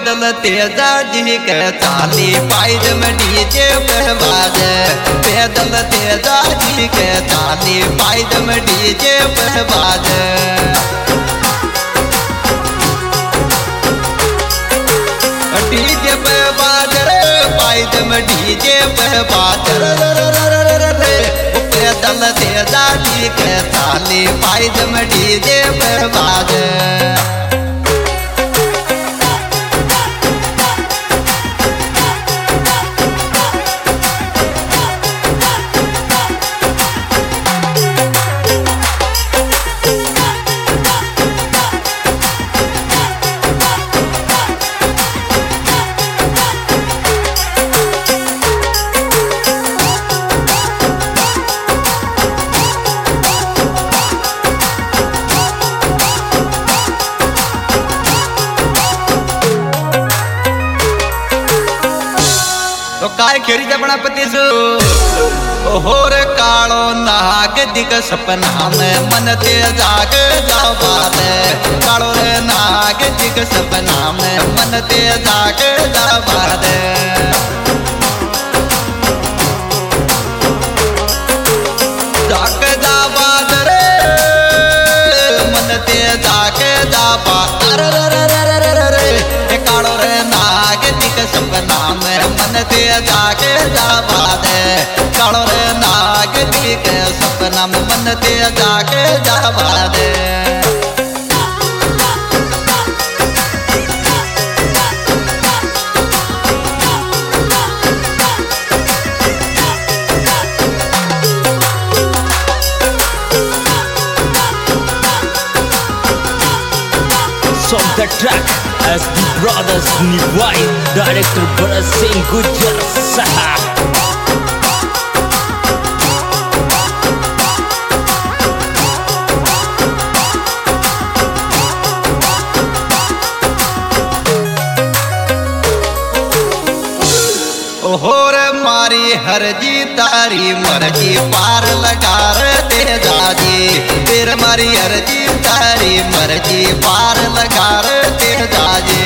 पैदल तेजा जी के चाली पाइज में डीजे पे बाजे। पैदल तेजा जी के चाली पाइज में डीजे पे बाजे। डीजे पे बाजे रे पाइज में डीजे पे बाजे रे। पैदल तेजा जी के चाली पाइज में डीजे पे बाजे। तो काय खेरी जपना पति सु होर कालो नाग दिग सपना में मन ते जाग जावा दे। कालो रे नाग दिग सपना में मन ते जाग जावा दे। जाग जावा दे रे मन ते जाग जावा अरे रे कालो रे नाग दिग सपना में मन ते जागे जावा दे। कालो रे नाग दिग सपना में मन ते जागे जावा दे। On the track as the brothers Nivai, director Bharat Singh Gujjar Saha. होर मारी हर जी तारी मर्जी पार लगा दे जाजी। फिर मारी हर जी तारी मर्जी पार लगा दे जाजी।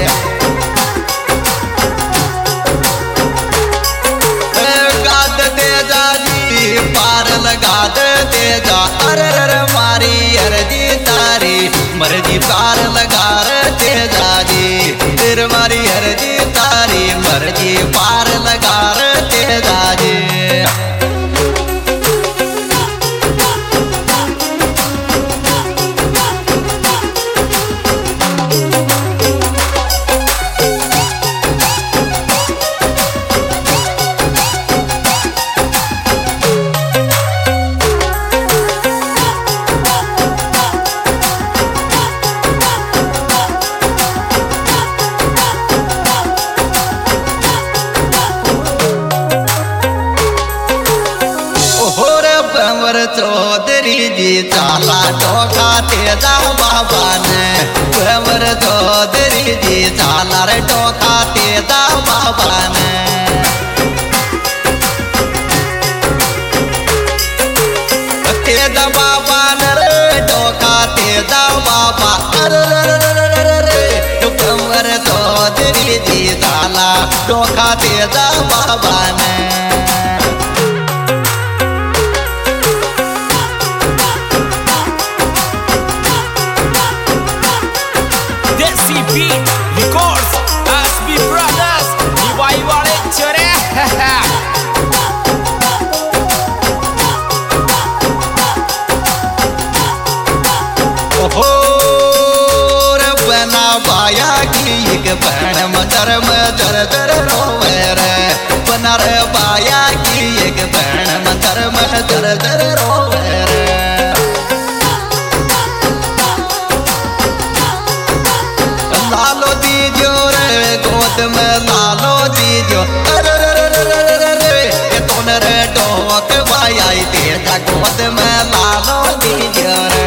गाद दे जाजी पार लगा दे जा। अरे मारी हर जी तारी मर्जी पार लगा दे जाजी। फिर मारी हर जी तारी मर्जी पार लगा दे जाजी। चौधरी जी चाला टोका तेजा बाबा ने। कुंवर चौधरी जी चाला रे टोका तेजा बाबा ने। तेजा बाबा ने रे टोका तेजा बाबा अरे कुंवर चौधरी जी चाला टोका तेजा बाबा ने। Records SB Brothers Nivai वाले चरे। होर बना पाया की एक बहन मदर मदर दर रोवे रे। बना रे पाया की एक बहन मदर मदर दर रोवे रे। लालो दीजो रे गोद में लालो दीजो अरे ये तोन रे डोक भाई तेजा गोद में लालो दीजो रे।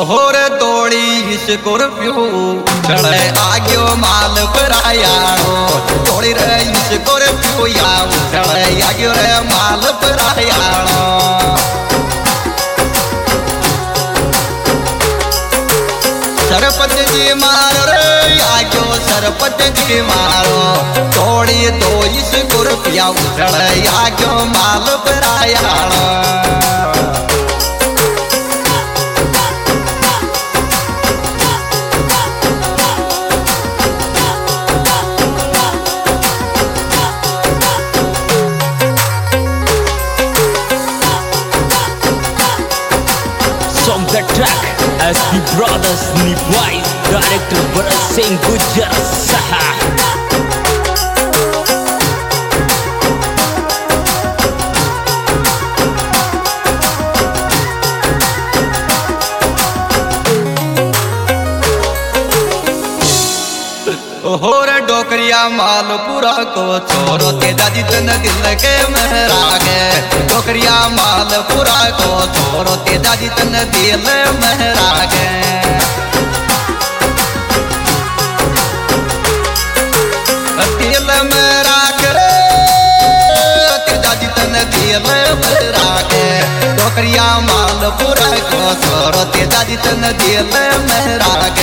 होर तोड़ी स्कॉर्पियो चढ़े आग्यो माल परायाणो तोड़ी रे स्कॉर्पियो याव चढ़े आग्यो रे माल परायाणो सरपंच जी मारो रे आग्यो सरपंच जी मारो तोड़ी तो स्कॉर्पियो चढ़े आग्यो माल परायाणो Song the track SB Brothers Nivai Director Bharat Singh Gujjar Saha होर डोकरिया मालपुरा को छोरो ते दादी तन दिल के महरागे डोकरिया मालपुरा को छोरो ते दादी तन दिल महरागे दिल महराग रे ते दादी तन दिल महरागे डोकरिया मालपुरा को छोरो ते दादी तन दिल महरागे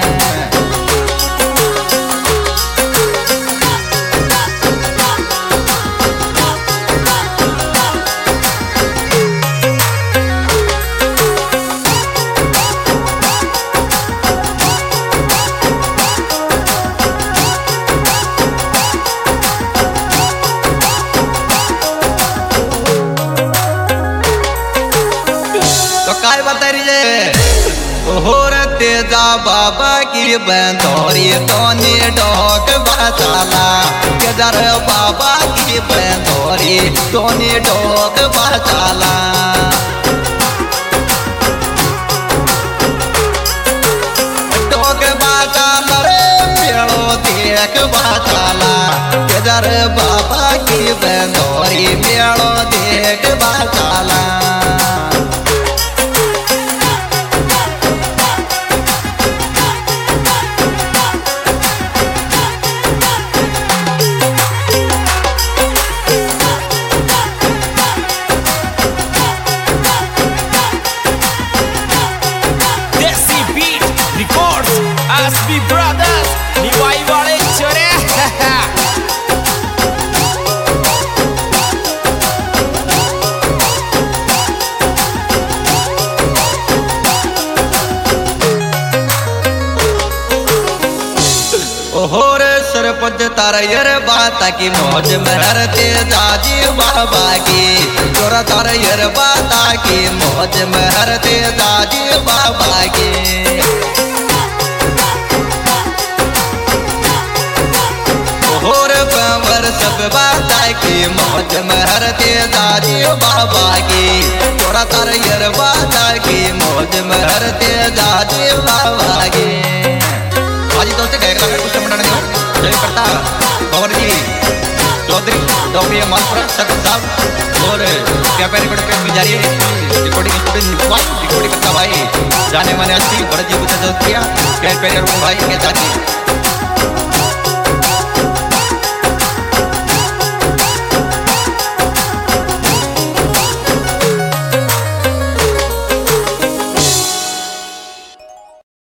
काय बता रही होर तेजा बाबा की बंदोरी तोने डोक बचाला केदार बाबा की बंदोरी तोने डोक बचाला डोक बचाला रे मेलो देख बचाला केदार बाबा की बंदोरी मेलो देख बचाला SB Brothers Nivai वाले चोरे होर सरपंच तारा यर बाता की मौज महरते दादी बाबा की चोरा तारा यर बाता की मौज महरते दादी बाबा की होर पंवर सब बाता की मौज महरते दादी बाबा की चोरा तारा यर बाता की मौज महरते दादी बाबा की आज दोस्त कह रहा है कुछ मंडल जय करता पवन जी चौधरी डॉक्टर मालपुरा सकल साहब और क्या पे रिकॉर्डिंग स्टूडेंट रिकॉर्डिंग करता भाई जाने माने अस्सी भरत जी को किया क्या पे भाई के चाची